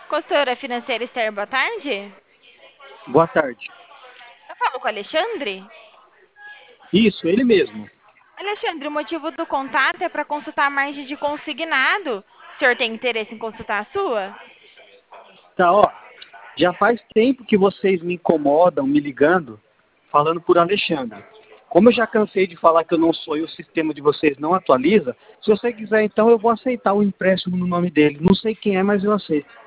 Consultora financeira Esther, boa tarde. Boa tarde. Eu falo com o Alexandre? Isso, ele mesmo. Alexandre, o motivo do contato é para consultar a margem de consignado. O senhor tem interesse em consultar a sua? Tá, ó. Já faz tempo que vocês me incomodam, me ligando, falando por Alexandre. Como eu já cansei de falar que eu não sou e o sistema de vocês não atualiza, se você quiser, então eu vou aceitar o empréstimo no nome dele. Não sei quem é, mas eu aceito.